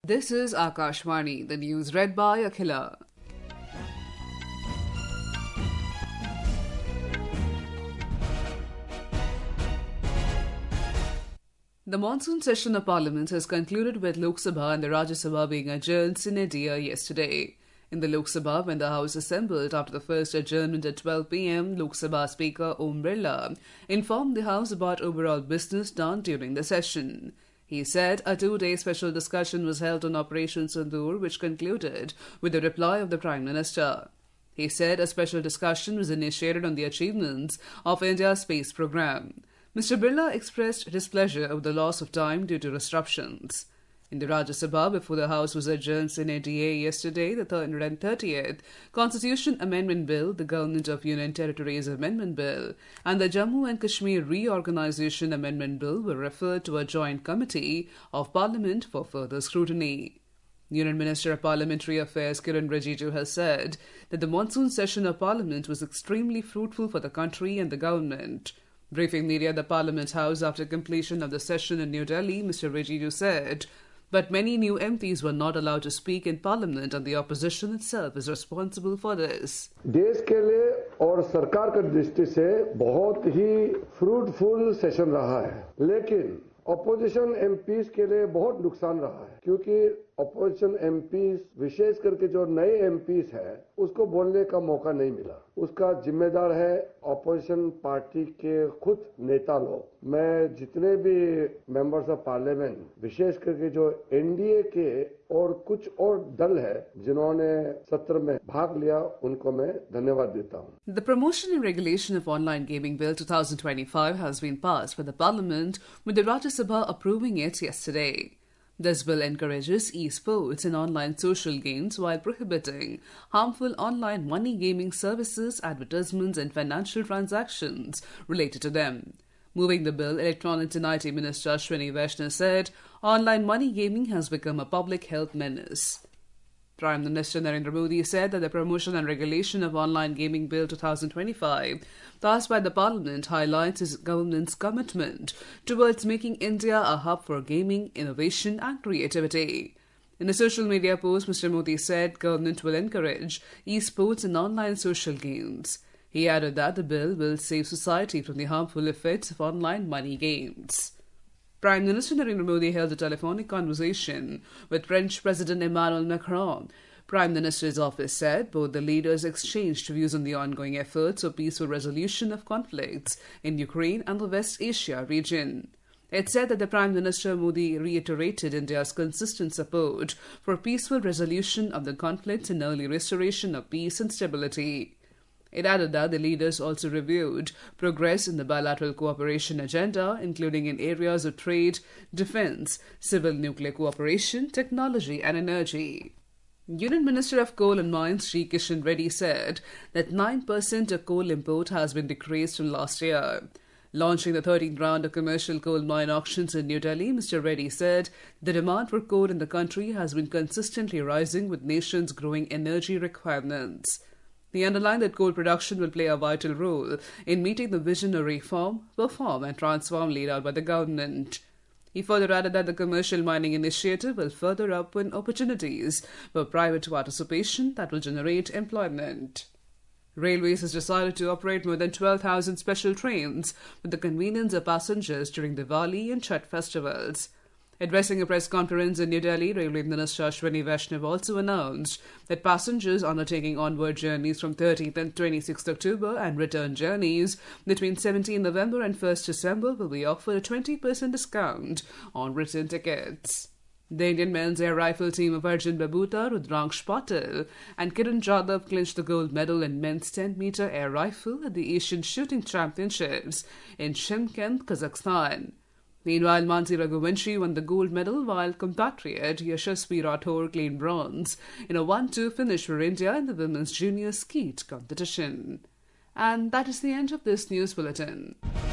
This is Akashvani, the news read by Akhila. The monsoon session of Parliament has concluded with Lok Sabha and the Rajya Sabha being adjourned sine die yesterday. In the Lok Sabha, when the House assembled after the first adjournment at 12 p.m., Lok Sabha Speaker Om Birla informed the House about overall business done during the session. He said a two-day special discussion was held on Operation Sindoor, which concluded with the reply of the Prime Minister. He said a special discussion was initiated on the achievements of India's space program. Mr. Birla expressed displeasure over the loss of time due to disruptions. In the Rajya Sabha, before the House was adjourned sine die yesterday, the 330th Constitution Amendment Bill, the Government of Union Territories Amendment Bill, and the Jammu and Kashmir Reorganisation Amendment Bill were referred to a joint committee of Parliament for further scrutiny. Union Minister of Parliamentary Affairs Kiren Rijiju has said that the monsoon session of Parliament was extremely fruitful for the country and the government. Briefing media at the Parliament House after completion of the session in New Delhi, Mr. Rijiju said, but many new MPs were not allowed to speak in Parliament and the opposition itself is responsible for this. देश के लिए और सरकार की दृष्टि से बहुत ही fruitful session रहा है, लेकिन अपोजिशन एमपीज के लिए बहुत नुकसान रहा है, क्योंकि अपोजिशन एमपीज विशेष करके जो नए एमपीज है उसको बोलने का मौका नहीं मिला। उसका जिम्मेदार है अपोजिशन पार्टी के खुद नेता लोग। मैं जितने भी मेंबर्स ऑफ पार्लियामेंट, विशेष करके जो एनडीए के और कुछ और दल है जिन्होंने सत्र में भाग लिया, उनको मैं धन्यवाद देता हूं। The Promotion and Regulation of Online Gaming Bill 2025 has been passed by the Parliament, with the Rajya Sabha approving it yesterday. This bill encourages e-sports and online social games while prohibiting harmful online money gaming services, advertisements and financial transactions related to them. Moving the bill, Electronics and IT Minister Ashwini Vaishnaw said online money gaming has become a public health menace. Prime Minister Narendra Modi said that the Promotion and Regulation of Online Gaming Bill 2025, passed by the Parliament, highlights his government's commitment towards making India a hub for gaming, innovation and creativity. In a social media post, Mr. Modi said government will encourage e-sports and online social games. He added that the bill will save society from the harmful effects of online money games. Prime Minister Narendra Modi held a telephonic conversation with French President Emmanuel Macron. Prime Minister's office said both the leaders exchanged views on the ongoing efforts for peaceful resolution of conflicts in Ukraine and the West Asia region. It said that the Prime Minister Modi reiterated India's consistent support for peaceful resolution of the conflicts and early restoration of peace and stability. It added that the leaders also reviewed progress in the bilateral cooperation agenda, including in areas of trade, defense, civil nuclear cooperation, technology and energy. Union Minister of Coal and Mines Sri Kishan Reddy said that 9% of coal import has been decreased from last year. Launching the 13th round of commercial coal mine auctions in New Delhi, Mr. Reddy said the demand for coal in the country has been consistently rising with nation's growing energy requirements. He underlined that coal production will play a vital role in meeting the vision of reform, perform and transform laid out by the government. He further added that the commercial mining initiative will further open opportunities for private participation that will generate employment. Railways has decided to operate more than 12,000 special trains for the convenience of passengers during Diwali and Chhath festivals. Addressing a press conference in New Delhi, Railway Minister Ashwini Vaishnaw also announced that passengers undertaking onward journeys from 13th and 26th October and return journeys between 17 November and 1st December will be offered a 20% discount on return tickets. The Indian men's air rifle team of Arjun Babuta, Rudraksh Patil and Kiran Jadhav clinched the gold medal in men's 10-meter air rifle at the Asian Shooting Championships in Shymkent, Kazakhstan. Meanwhile, Mansi Raghuvanshi won the gold medal while compatriot Yashasvi Rathore claimed bronze in a 1-2 finish for India in the women's junior skeet competition. And that is the end of this news bulletin.